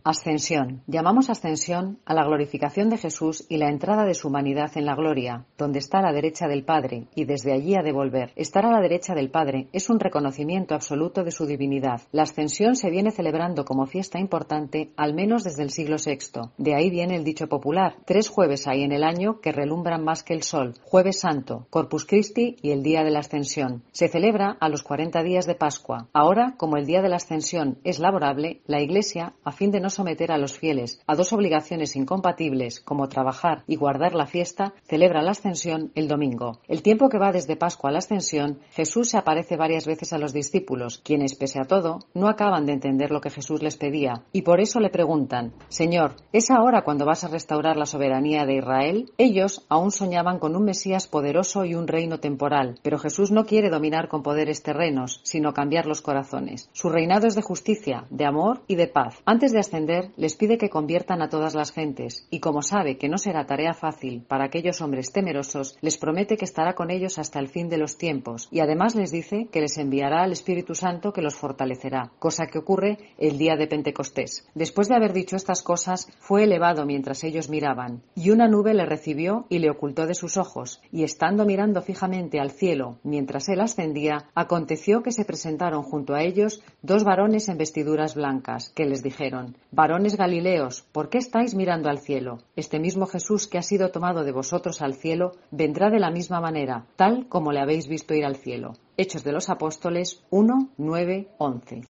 Ascensión. Llamamos ascensión a la glorificación de Jesús y la entrada de su humanidad en la gloria, donde está a la derecha del Padre, y desde allí ha de volver. Estar a la derecha del Padre es un reconocimiento absoluto de su divinidad. La ascensión se viene celebrando como fiesta importante al menos desde el siglo VI. De ahí viene el dicho popular: 3 jueves hay en el año que relumbran más que el sol: Jueves Santo, Corpus Christi y el día de la Ascensión. Se celebra a los 40 días de Pascua. Ahora, como el día de la Ascensión es laborable, la Iglesia, a fin de no someter a los fieles a dos obligaciones incompatibles como trabajar y guardar la fiesta, celebra la Ascensión el domingo. El tiempo que va desde Pascua a la Ascensión, Jesús se aparece varias veces a los discípulos, quienes, pese a todo, no acaban de entender lo que Jesús les pedía, y por eso le preguntan: Señor, ¿es ahora cuando vas a restaurar la soberanía de Israel? Ellos aún soñaban con un Mesías poderoso y un reino temporal, pero Jesús no quiere dominar con poderes terrenos, sino cambiar los corazones. Su reinado es de justicia, de amor y de paz. Antes de ascender, les pide que conviertan a todas las gentes, y como sabe que no será tarea fácil para aquellos hombres temerosos, les promete que estará con ellos hasta el fin de los tiempos, y además les dice que les enviará al Espíritu Santo que los fortalecerá, cosa que ocurre el día de Pentecostés. Después de haber dicho estas cosas, fue elevado mientras ellos miraban, y una nube le recibió y le ocultó de sus ojos, y estando mirando fijamente al cielo mientras él ascendía, aconteció que se presentaron junto a ellos 2 varones en vestiduras blancas, que les dijeron: Varones Galileos, ¿por qué estáis mirando al cielo? Este mismo Jesús que ha sido tomado de vosotros al cielo, vendrá de la misma manera, tal como le habéis visto ir al cielo. Hechos de los Apóstoles 1, 9, 11.